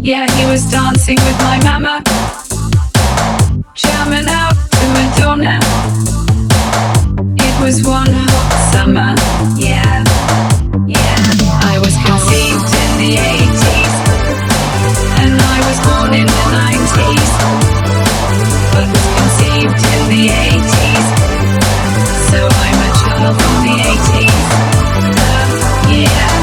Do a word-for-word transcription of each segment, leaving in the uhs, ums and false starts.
Yeah, he was dancing with my mama, jamming out to Madonna. It was one hot summer, yeah, yeah. I was conceived in the eighties, and I was born in the nineties, but was conceived in the eighties, so I'm a child from the eighties, uh, yeah.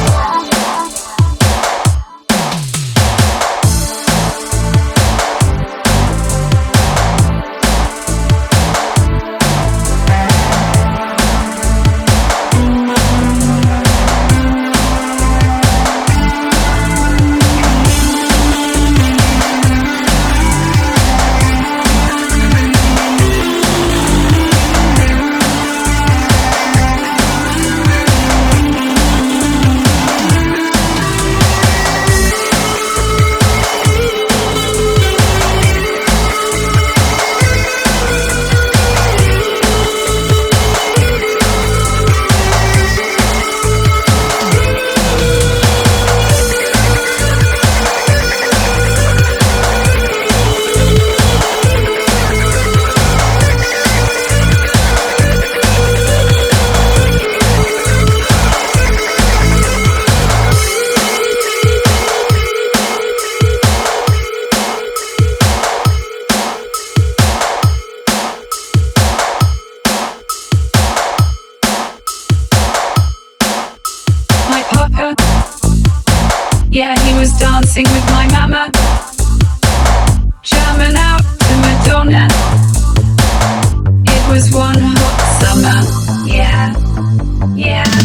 Yeah, he was dancing with my mama, jamming out to Madonna. It was one hot summer, yeah, yeah.